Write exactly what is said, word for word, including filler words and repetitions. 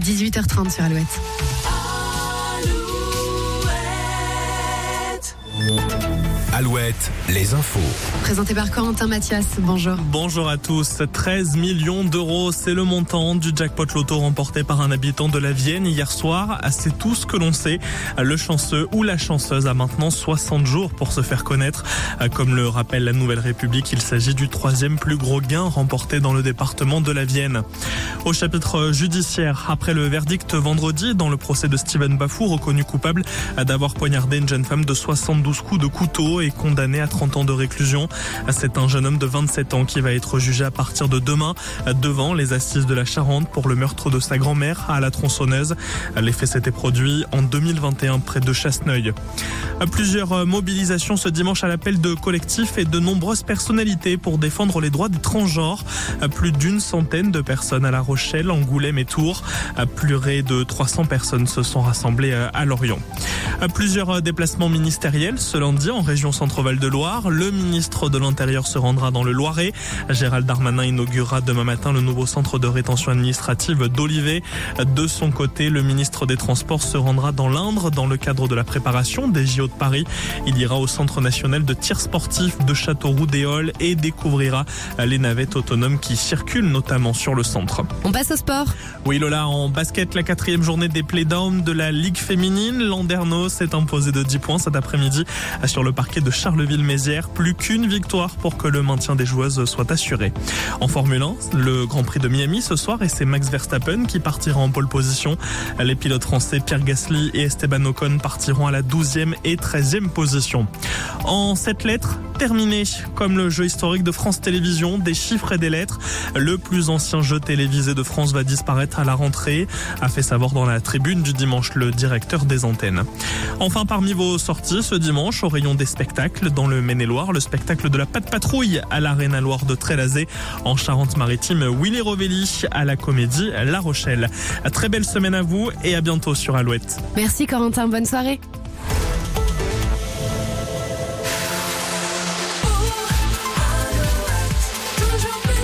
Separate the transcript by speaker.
Speaker 1: dix-huit heures trente sur Alouette.
Speaker 2: Alouette, les infos.
Speaker 1: Présenté par Corentin Mathias, bonjour.
Speaker 3: Bonjour à tous. treize millions d'euros, c'est le montant du jackpot loto remporté par un habitant de la Vienne hier soir. C'est tout ce que l'on sait. Le chanceux ou la chanceuse a maintenant soixante jours pour se faire connaître. Comme le rappelle la Nouvelle République, il s'agit du troisième plus gros gain remporté dans le département de la Vienne. Au chapitre judiciaire, après le verdict vendredi dans le procès de Steven Bafou, reconnu coupable d'avoir poignardé une jeune femme de soixante-douze coups de couteau et condamné à trente ans de réclusion. C'est un jeune homme de vingt-sept ans qui va être jugé à partir de demain devant les assises de la Charente pour le meurtre de sa grand-mère à la tronçonneuse. Les faits s'étaient produits en deux mille vingt et un près de Chasseneuil. Plusieurs mobilisations ce dimanche à l'appel de collectifs et de nombreuses personnalités pour défendre les droits des transgenres. Plus d'une centaine de personnes à La Rochelle, Angoulême et Tours. Plus de trois cents personnes se sont rassemblées à Lorient. Plusieurs déplacements ministériels ce lundi en région Centre-Val de Loire. Le ministre de l'Intérieur se rendra dans le Loiret. Gérald Darmanin inaugurera demain matin le nouveau centre de rétention administrative d'Olivet. De son côté, le ministre des Transports se rendra dans l'Indre dans le cadre de la préparation des J O de Paris. Il ira au Centre national de tir sportif de Châteauroux-Déole et découvrira les navettes autonomes qui circulent notamment sur le centre.
Speaker 1: On passe au sport.
Speaker 3: Oui Lola, en basket, la quatrième journée des playdowns de la Ligue féminine. Landerneau s'est imposé de dix points cet après-midi sur le parquet de Charleville-Mézières. Plus qu'une victoire pour que le maintien des joueuses soit assuré. En Formule un, le Grand Prix de Miami ce soir et c'est Max Verstappen qui partira en pole position. Les pilotes français Pierre Gasly et Esteban Ocon partiront à la douzième et treizième position. En sept lettres, terminé. Comme le jeu historique de France Télévisions, des chiffres et des lettres. Le plus ancien jeu télévisé de France va disparaître à la rentrée, a fait savoir dans la tribune du dimanche le directeur des antennes. Enfin, parmi vos sorties ce dimanche, au rayon des spectacles, dans le Maine-et-Loire, le spectacle de la Patte Patrouille à l'Arena Loire de Trélazé. En Charente-Maritime, Willy Rovelli à la Comédie La Rochelle. Très belle semaine à vous et à bientôt sur Alouette.
Speaker 1: Merci Corentin, bonne soirée.